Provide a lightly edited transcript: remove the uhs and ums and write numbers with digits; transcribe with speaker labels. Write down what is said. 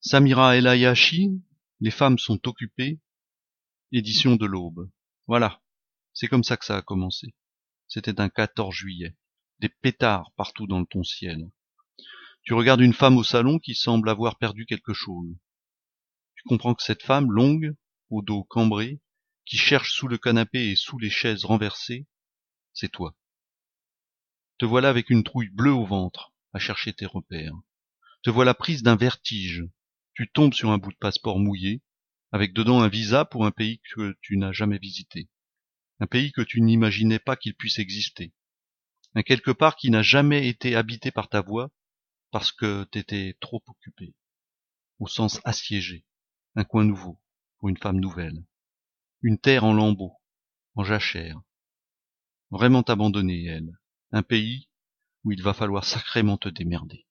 Speaker 1: Samira El Hayachi, Les femmes sont occupées, édition de l'Aube. Voilà, c'est comme ça que ça a commencé. C'était un 14 juillet. Des pétards partout dans ton ciel. Tu regardes une femme au salon qui semble avoir perdu quelque chose. Tu comprends que cette femme, longue, au dos cambré, qui cherche sous le canapé et sous les chaises renversées, c'est toi. Te voilà avec une trouille bleue au ventre, à chercher tes repères. Te voilà prise d'un vertige. Tu tombes sur un bout de passeport mouillé, avec dedans un visa pour un pays que tu n'as jamais visité. Un pays que tu n'imaginais pas qu'il puisse exister. Un quelque part qui n'a jamais été habité par ta voix, parce que t'étais trop occupé. Au sens assiégé. Un coin nouveau, pour une femme nouvelle. Une terre en lambeaux, en jachère. Vraiment abandonnée, elle. Un pays où il va falloir sacrément te démerder.